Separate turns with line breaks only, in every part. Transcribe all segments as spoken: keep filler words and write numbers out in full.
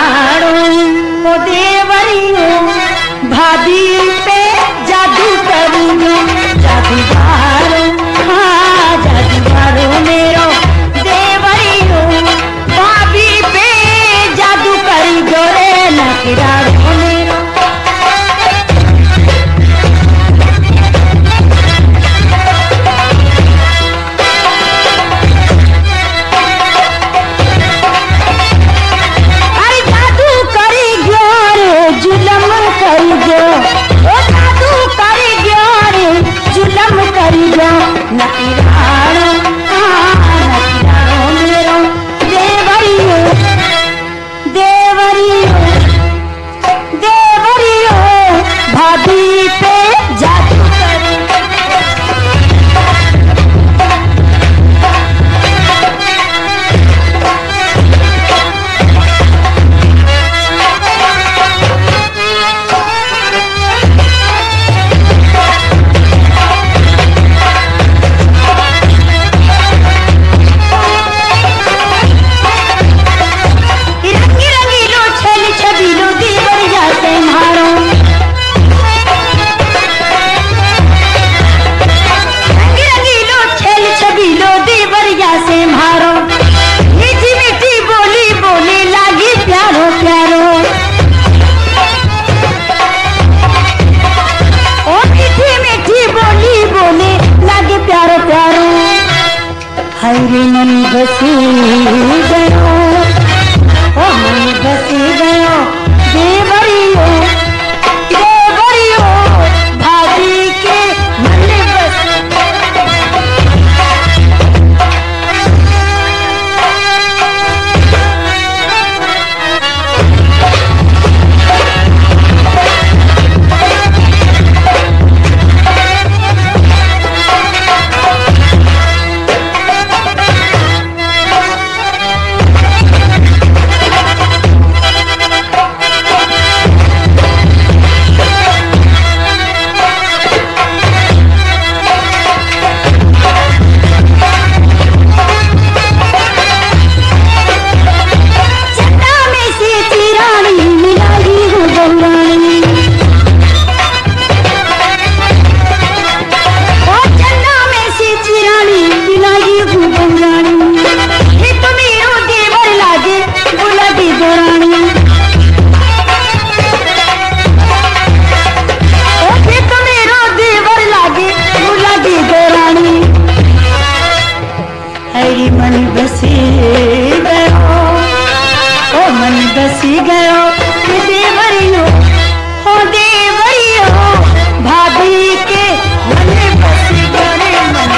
राड़ो ओ देवरियो भाभी पे जादू करियो जादूगारो हाँ जादूगारो मेरो देवरियो भाभी पे जादू करियो रे नखराड़ो मेरो। हरे मन बसी गयो ओ मन बसी गयो देवरियो देवरियो भाभी के मन बस। मन बसी गयो ओ मन बसी गयो देवरियो ओ देवरियो भाभी के मन बसी गयो मन।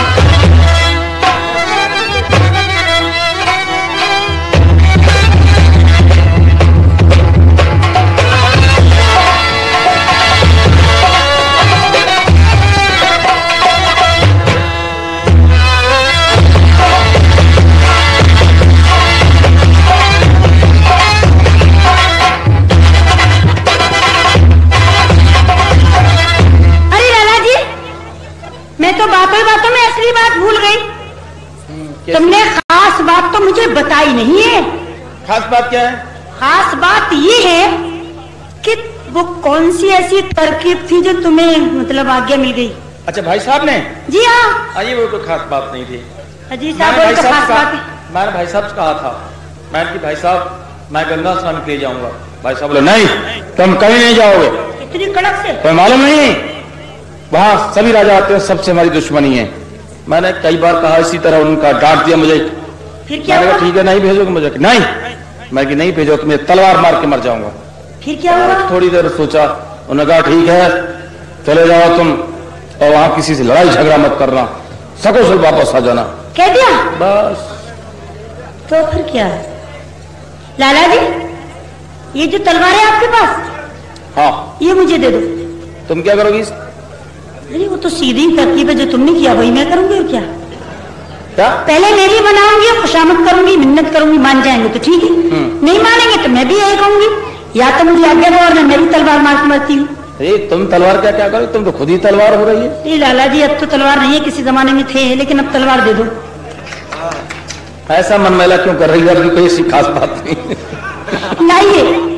तो बातों बातों में असली बात भूल गई। तुमने खास बात तो मुझे बताई नहीं है।
खास बात क्या है?
खास बात ये है कि वो कौन सी ऐसी तरकीब थी जो तुम्हें मतलब आज्ञा मिल गई?
अच्छा भाई साहब ने?
जी हाँ।
अरे वो तो खास बात नहीं थी।
अजी साहब तो खास बात है।
मैंने भाई साहब से कहा था, मैंने कि भाई साहब मैं गंगा स्नान के लिए जाऊंगा। भाई साहब बोले नहीं तुम कहीं नहीं जाओगे।
इतनी कड़क से?
तो मालूम नहीं वहां सभी राजा आते हैं, सबसे हमारी दुश्मनी है। मैंने कई बार कहा इसी तरह, उनका डांट दिया मुझे।
फिर क्या
हुआ? ठीक है नहीं भेजोगे मुझे? नहीं मैं कि नहीं भेजो तुम्हें तलवार मार के मर जाऊंगा।
फिर क्या हुआ?
थोड़ी देर सोचा, उन्होंने कहा ठीक है चले जाओ तुम और वहां किसी से लड़ाई झगड़ा मत करना, सकुशल वापस आ जाना।
कह दिया
बस।
तो फिर क्या है लाला जी, ये जो तलवार है आपके पास?
हाँ।
ये मुझे दे दो।
तुम क्या करोगी?
अरे वो तो सीधी तरकीब है, जो तुमने किया वही मैं करूंगी। और क्या
क्या?
पहले मेरी बनाऊंगी, खुशामद करूंगी, मिन्नत करूंगी, मान जाएंगे तो ठीक है, नहीं मानेंगे तो मैं भी यही कहूंगी, या तो मुझे आज्ञा दो और मैं मेरी तलवार मार के मरती हूँ।
अरे तुम तलवार क्या क्या करो, तुम तो खुद ही तलवार हो रही है।
लाला जी अब तो तलवार नहीं है, किसी जमाने में थे, लेकिन अब तलवार दे दो।
ऐसा मन मैला क्यों कर रही है? कोई ऐसी खास बात नहीं।
लाइए।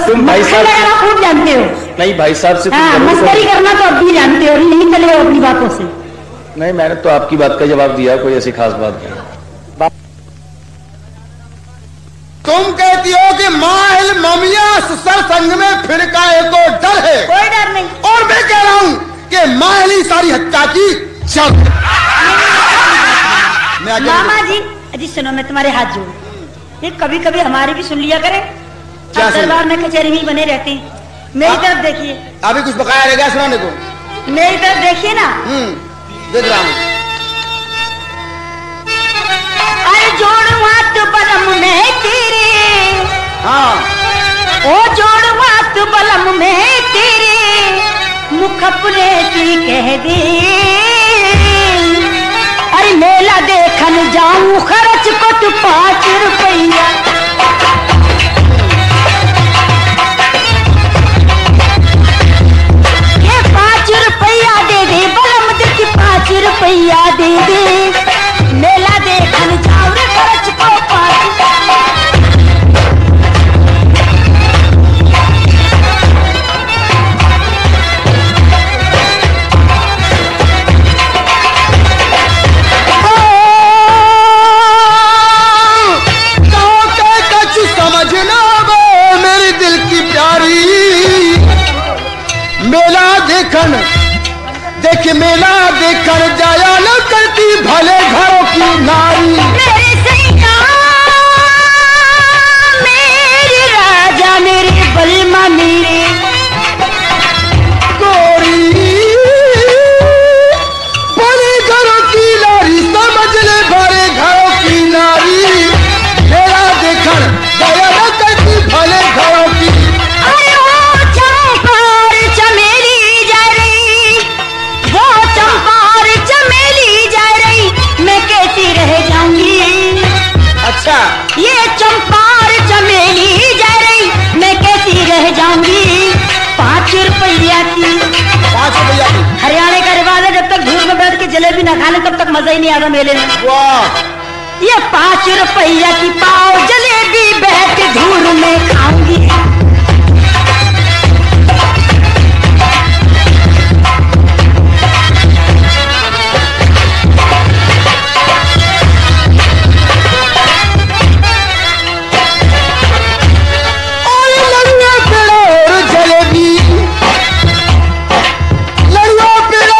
तुम भाई
मक्खन
साहब से-
लगाना खूब जानते हो।
नहीं भाई साहब से तुम
हाँ,
जरूर
मस्करी
करो।
करना तो अब भी जानते हो, नहीं चले हो अपनी बातों से।
नहीं मैंने तो आपकी बात का जवाब दिया, कोई ऐसी खास बात नहीं।
तुम कहती हो कि माहिल ममिया सर संग में फिर का एक और डर है,
कोई डर नहीं।
और मैं कह रहा हूं कि माहिली सारी हत्या की चल। मैं आगे
मामा जी, अजी सुनो, मैं तुम्हारे हाथ जोड़ू, ये कभी कभी हमारी भी सुन लिया करें।
क्या
आप
सुन?
दरबार में कचहरी में ही बने रहते हैं। मेरी
आप-
तरफ देखिए,
अभी कुछ बकाया रह गया सुनाने को?
मेरी तरफ देखिए ना।
हम्म, देख रहा हूं।
अरे जोड़ू हाथ बलम में तेरे,
हाँ,
ओ जोड़ू हाथ बलम में तेरे, मुख अपने की कह दे। अरे मेला देखन जाऊं, खर्च को तू पाँच रुपया। ये पाँच रुपया दे दे, बलम दे की पाँच रुपया दे दे। मेला देखन जाऊं रे, खर्च को पाँच।
कहो के कछु समझना वो मेरे दिल की प्यारी। मेला देखन देख मेला देखन जाया न करती भले घरों की नारी।
मेरे सैया, मेरे राजा, मेरे बलमा, मेरे
गोरी भले घरों की नारी, समझ ले भले घरों की नारी। मेला देखन जाया न करती भले घरों की।
अरे वो चंपार चमेली जा रही, वो चंपार चमेली जा रही, मैं कैसी रह जाऊंगी।
अच्छा,
ये चंपार चमेली जा रही, मैं कैसी रह जाऊंगी। पाँच रुपया की,
पाँच रुपया की।
हरियाणा का रिवाज है, जब तक धूप में बैठ के जलेबी ना खा ले तब तक मजा ही नहीं आता मेले में।
वाह,
ये पाँच रुपया की पाव जलेबी बैठ धूल में खाऊंगी।
और लड़ुआ पेड़ा और जलेबी, लड़ुआ पेड़ा।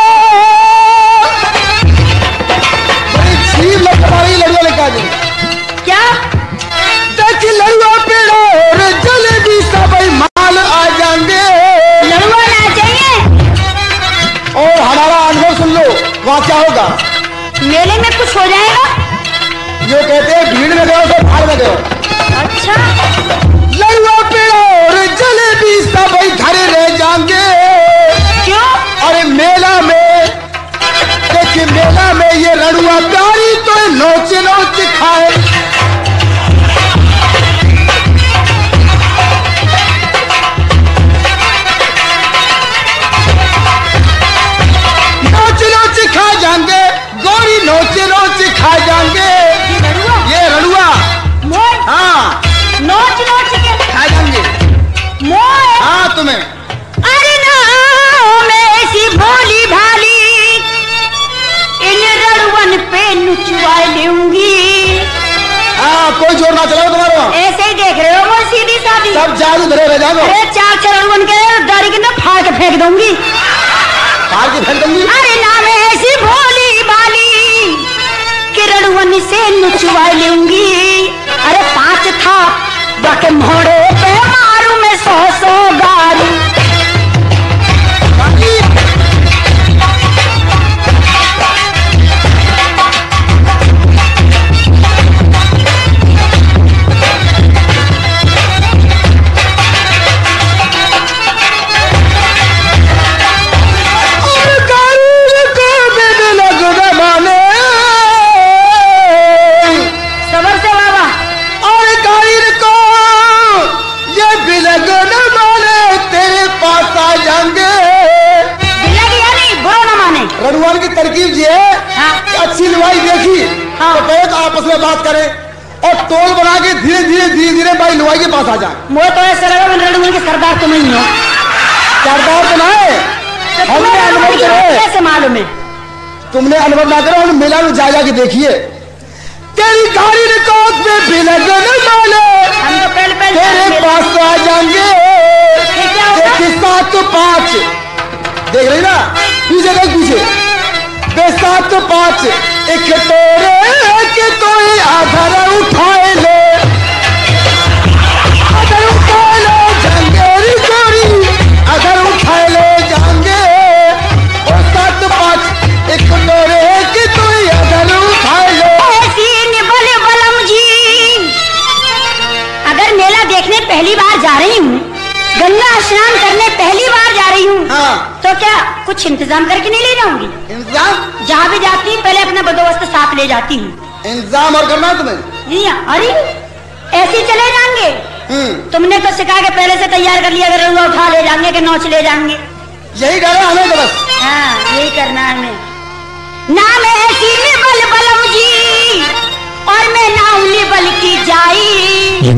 बड़ी छीन लग रही लड़ुआ लेकर आ जाए।
क्या
देख लड़ुआ पेड़ा और जलेबी सब माल आ जाएंगे।
लड़ुआ ना चाहिए?
और हमारा अनुभव सुन लो, वहाँ क्या होगा।
मेले में कुछ हो जाएगा?
जो कहते हैं भीड़ में गए तो भाड़ में गए।
अच्छा,
लड़ुआ पेड़ा और जलेबी सब घर रह जाएंगे।
क्यों?
अरे मेला में देखिए, मेला में ये लड़ुआ प्यारी तो नोच नोच खाए। नोच नोच खा जाएंगे, गोरी नोच नोच खा जाएंगे।
ये लड़ुआ
ये लड़ुआ,
मोर
हाँ,
नोच नोच के
खा जाएंगे।
मोर।
हाँ तुम्हें।
अरे ना, मैं ऐसी भोली भाली इन लड़ुअन पे नुचवा लूंगी।
हाँ, कोई जोर ना चलाओ तुम्हारे वहाँ।
ऐसे ही देख रहे हो वो सीधी सादी।
सब जादू धरे रह जाओ।
अरे चार चार लड़ुअन के दाढ़ी के ना फाड़ के फेंक दूंगी।
फाड़ के फेंक दूंगी।
अरे ना, मैं ऐसी भोली भाली कि लड़ुअन से नुचवा लूंगी। अरे पांच था बाके मोड़े पे मारू मैं सौ सौ गारी।
और गाड़ी को देने लगो जमाने।
सबर से बाबा।
और गाड़ी को ये बिलग न माने, तेरे पास आ जाएंगे।
बिल्ला या नहीं, बुरा ना माने।
रनुआन की तरकीब ये है
हाँ।
कि अच्छी लुगाई देखी
हाँ।
तो कहे तो आपस में बात करें, और टोल बना के धीरे धीरे धीरे धीरे भाई लुगाई के पास आ जाए।
मुझे तो ऐसा लगा मैं रणुआ के सरदार तुम ही हो।
सरदार तो ना है,
तो
हमने
तुम्हें
अनुभव
रणुआ
करे।
कैसे मालूम है?
तुमने अनुभव ना करो, हम मेला में जा जाके देखिए। तेरी गाड़ी रिकॉर्ड में भी लगने वाले
हम तो पहले पहले
तेरे पास तो आ जाएंगे।
ये क्या होगा?
देखिए सात तो पाँच, देख रही ना, पीछे देख पीछे, बेसात तो पाँच एक तोरे के तो ही आधार उठाए ले, आधार उठाए ले जंगेरी गोरी, आधार उठाए ले जाएंगे। और सात पाँच एक तोरे के तो ही आधार उठाए ले।
बोले बलम जी, अगर मेला देखने पहली बार जा रही हूँ, गंगा स्नान करने पहली बार जा रही हूँ,
हाँ।
तो क्या कुछ इंतजाम करके नहीं ले जाऊंगी?
इंतजाम
जहाँ भी जाती हूँ पहले अपना बंदोबस्त साथ ले जाती हूँ।
इंतजाम और करना है तुम्हें?
जी हाँ। अरे ऐसे ही चले जाएंगे?
हम्म,
तुमने तो सिखा के पहले से तैयार कर लिया, अगर रंगा उठा ले जाएंगे कि नौच ले जाएंगे।
यही डर है हमें तो बस।
हाँ यही करना है हमें। नाम है सीने बल बलम जी, और मैं नाउली बल की जाई।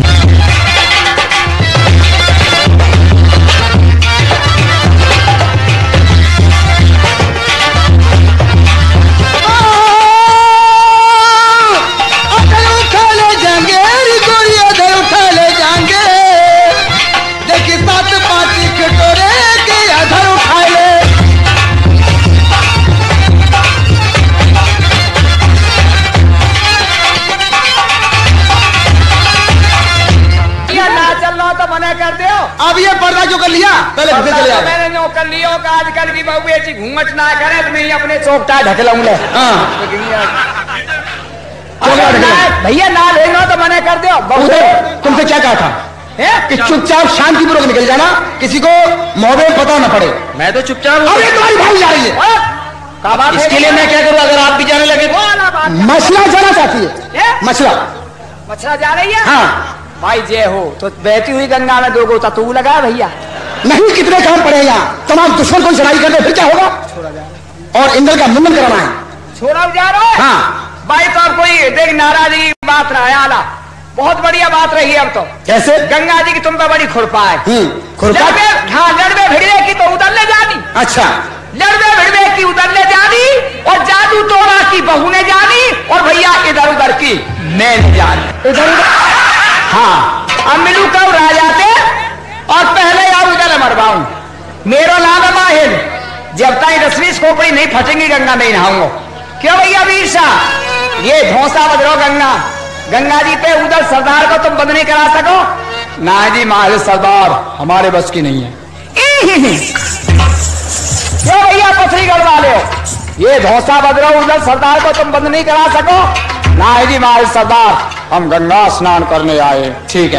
अधर उठा ले जाएंगे गोरी, अधर उठा ले जाएंगे। देखिए सात पाँच कटोरे के अधर उठा ले।
ना चलना तो मना कर दो।
अब ये पर्दा क्यों कर लिया? पहले घर से चले आए।
मैंने नो कर लियो का आजकल की बहू बेटी घूंघट ना करे तो मैं ही अपने चौकटा ढक लूंगा।
हाँ,
भैया ना लेना तो मना कर दो। बहू
उधर तुमसे क्या कहा था
है?
कि चुपचाप शांतिपूर्वक निकल जाना, किसी को मोहब्बत में पता न पड़े।
मैं तो चुपचाप
अब ये तुम्हारी भाई जा रही है,
का बात है?
इसके लिए मैं क्या करूं अगर आप भी जाने लगे?
वाला बात।
मछला जाना चाहती है।
है?
मछला,
मछला जा रही है?
हाँ।
भाई जे हो तो बहती हुई गंगा में दो गोता तू लगा भैया।
नहीं, कितने काम पड़े हैं यहाँ। तमाम दुश्मन को चढ़ाई कर दे फिर क्या होगा? और इंद्र का मुंडन कराना है।
छोड़ा जा रहा है?
हाँ।
भाई तो अब कोई देख नाराजगी की बात रहा है आला, बहुत बढ़िया बात रही है। अब तो
कैसे?
गंगा जी की तुम पे बड़ी खुरपा है।
हम्म, खुरपा?
लड़बे हाँ लड़बे भिड़वे की तो उधर ले जानी,
अच्छा,
लड़बे भिड़वे की उधर ले जानी, और जादू टोना की बहू ने जानी, और भैया इधर उधर की मैं जानी।
इधर उधर।
हाँ अब मिलू कब राजा थे, और पहले यार उधर मरवाऊं। मेरा नाम है माहिर, जब तक रश्मि खोपड़ी नहीं फटेंगी गंगा में नहाऊंगा। क्यों भैया वीर शाह, ये धोसा बदलो गंगा, गंगा जी पे उधर सरदार को तुम बंद नहीं करा सको ना जी। माहिर सरदार हमारे बस की नहीं है। क्यों भैया पथरी गड़वा ले, ये धोसा बदलो उधर सरदार को तुम बंद नहीं करा सको ना जी। माहिर सरदार हम गंगा स्नान करने आए। ठीक है,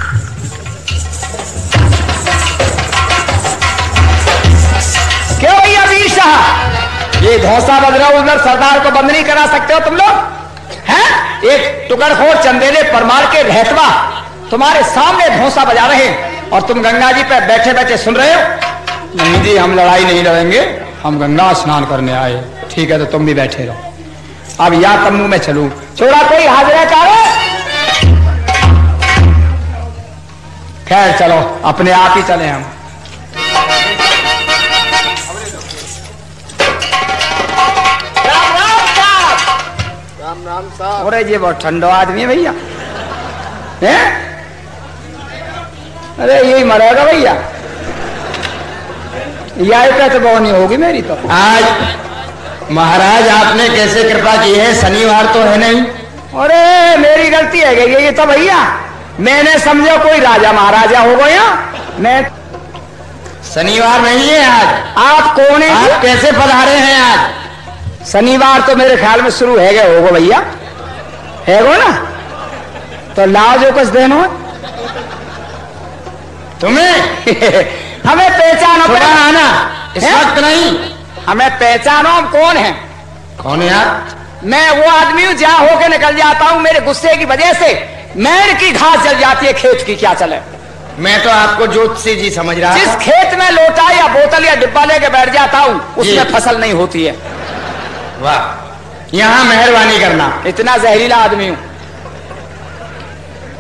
क्यों भैया वीर शाह, ये धौसा बदला उधर सरदार को बंद नहीं करा सकते हो तुम लोग हैं? एक टुकड़खोर चंदेले परमार के रहतवा तुम्हारे सामने धौसा बजा रहे हैं, और तुम गंगा जी पे बैठे बैठे सुन रहे हो। नहीं जी हम लड़ाई नहीं लड़ेंगे, हम गंगा स्नान करने आए। ठीक है तो तुम भी बैठे रहो। अब या तम्बू में चलूं, छोड़ा कोई हाजिर करे? खैर चलो अपने आप ही चले हम।
राम राम साहब।
अरे ये बहुत ठंडो आदमी है भैया, हैं? अरे यही मरेगा भैया, यही पे तो बहुत नहीं होगी मेरी तो।
आज महाराज आपने कैसे कृपा की है, शनिवार तो है नहीं।
अरे मेरी गलती है गई ये तो भैया, मैंने समझो कोई राजा महाराजा हो गया। मैं
शनिवार नहीं है आज।
आप कौन है?
आप कैसे पधारे हैं आज?
शनिवार तो मेरे ख्याल में शुरू है गए होगा भैया, है गो ना? तो लाओ जो कुछ देनो
तुम्हें
हमें पहचानो।
सुबह आना, इस
हैं?
वक्त नहीं।
हमें पहचानो, हम कौन है?
कौन है आप?
मैं वो आदमी हूँ जहाँ होके निकल जाता हूँ, मेरे गुस्से की वजह से मैर की घास जल जाती है, खेत की क्या चले।
मैं तो आपको ज्योतिषी जी समझ रहा
जिस
था।
खेत में लोटा या बोतल या डिब्बा लेके बैठ जाता हूँ उसमें
जी।
फसल नहीं होती है।
वाह, यहाँ मेहरबानी करना।
इतना जहरीला आदमी हूँ।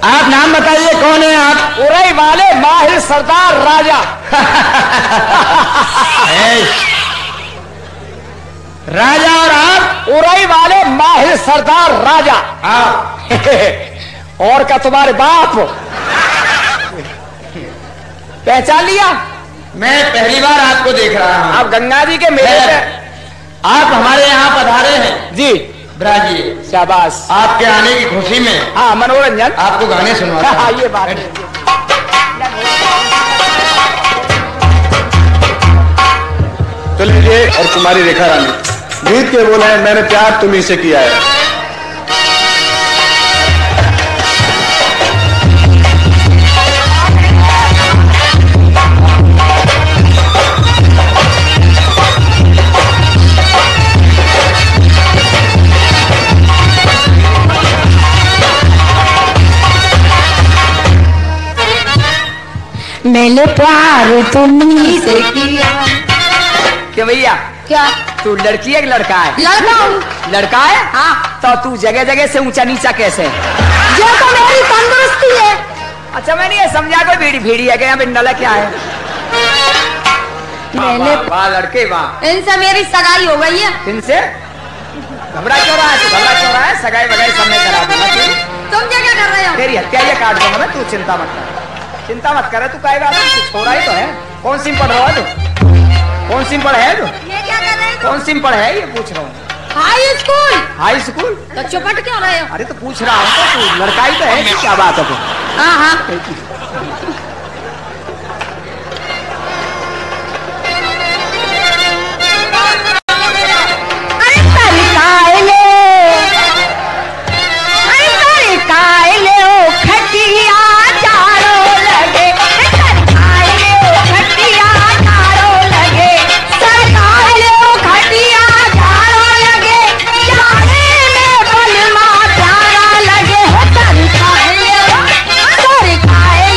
आप नाम बताइए कौन है आप? उरई वाले माहिर सरदार राजा। राजा और आप? उरई वाले माहिर सरदार राजा। आप और का तुम्हारे बाप। पहचान लिया?
मैं पहली बार आपको देख रहा हूँ।
आप गंगा जी के मेले पे
आप हमारे यहाँ पधारे हैं
जी।
ब्राजी,
शाबाश।
आपके आने की खुशी में
हाँ, मनोरंजन।
आपको गाने सुनवाता हूं।
हाँ, ये बात है।
तो लीजिए, और कुमारी रेखा रानी गीत के बोले हैं, मैंने प्यार तुम्ही से किया है।
मैंने प्यार तुम्ही से किया।
क्या भैया?
क्या
तू लड़की है कि लड़का है?
लड़का हूँ।
लड़का है?
हाँ।
तो तू जगह जगह से ऊंचा नीचा कैसे?
ये तो मेरी तंदुरुस्ती है।
अच्छा, मैंने ये समझा कोई भीड़ी भीड़ी है कि यहाँ बिंडल क्या है?
मैंने
वाह लड़के वाह।
इनसे मेरी सगाई हो गई है।
इनसे घबरा क्यों रहा है? घबरा क्यों रहा है? सगाई वगाई सब मैं करा दूंगा।
तुम क्या क्या कर रहे हो?
तेरी हत्या ये काट दूंगा मैं, तू चिंता मत कर। चिंता मत कर, तू कहेगा छोरा ही तो है। कौन सिम पढ़ रहा है तू? कौन सिम पढ़ है तू?
ये क्या कर रहे हो?
कौन सिम पढ़ है ये पूछ रहा हूँ।
High school.
High school?
तो चुपट क्यों रहे हो?
अरे तो पूछ रहा हूँ, तो तू लड़का ही तो है कि क्या बात है तू?
हाँ हाँ। अरे तरकाए ले, अरे तरकाए ले ओ खटिया चारो लगे, तरकाए ले ओ खटिया चारो लगे, तरकाए ले ओ खटिया चारो लगे, जाने में बलमा प्यारा लगे। तरकाए ले, तरकाए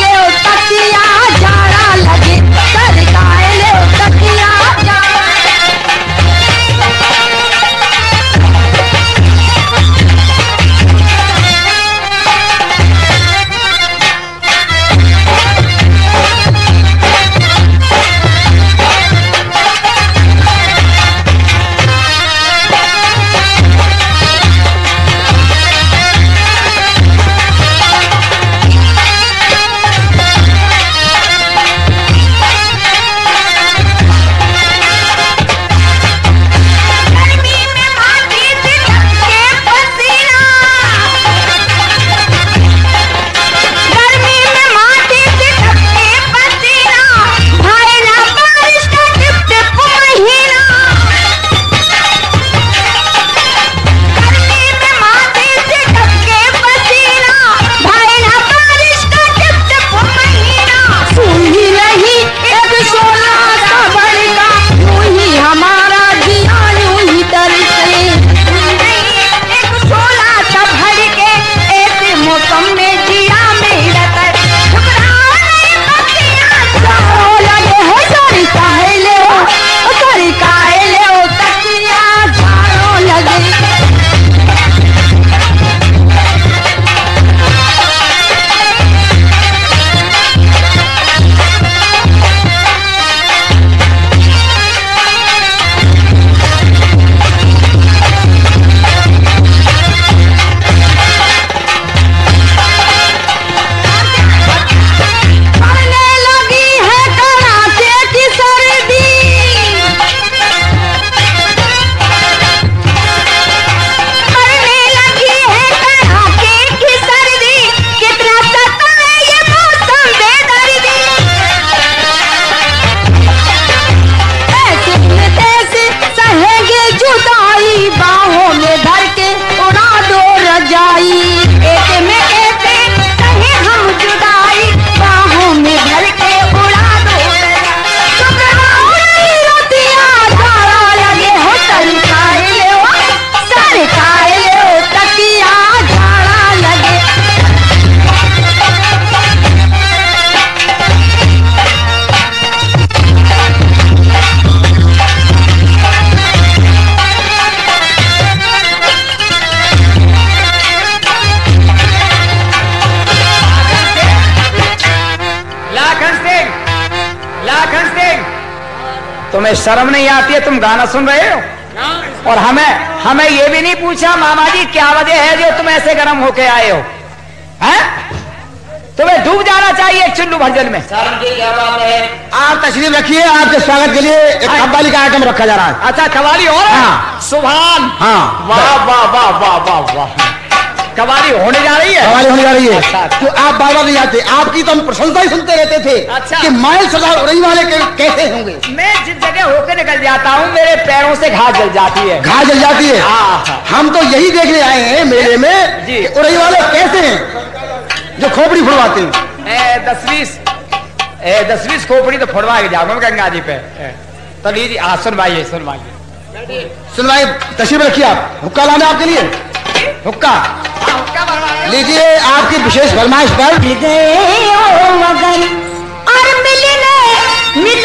तुम्हें शर्म नहीं आती है? तुम गाना सुन रहे हो और हमें हमें ये भी नहीं पूछा मामा जी क्या वजह है जो तुम ऐसे गर्म होके आए हो? हैं? तुम्हें डूब जाना चाहिए चुल्लू भर में।
शर्म की क्या बात है?
आप तशरीफ रखिए, आपके स्वागत के लिए एक कव्वाली का आइटम रखा जा रहा है।
अच्छा कवाली हो रहा है?
हाँ।
सुभान।
हाँ।
वाह वाह वाह वाह वाह वाह। कवाली होने जा रही है?
कव्वाली होने जा रही है।
अच्छा, अच्छा।
तो आप बार बार नहीं आते, आपकी तो हम प्रशंसा ही सुनते रहते थे।
अच्छा।
कि माइल सरदार उड़ई वाले के, कैसे होंगे।
मैं जिस जगह होकर निकल जाता हूँ मेरे पैरों से घास जल जाती है।
घास जल जाती है।
हाँ।
हम तो यही देखने आए हैं मेले में
जी।
कि उड़ई वाले कैसे हैं जो खोपड़ी फुड़वाते हैं।
ए, दस बीस ए, दस बीस खोपड़ी तो फुड़वा के जाऊंगा गंगा जी पे। ए, तो लीजिए हाँ सुनवाइए सुनवाइए।
सुन भाई तशरीफ रखिए, आप हुक्का लाना आपके लिए हुक्का लीजिए। आपकी विशेष फरमाइश पर
मिल गए ओ मगर और मिलने मिल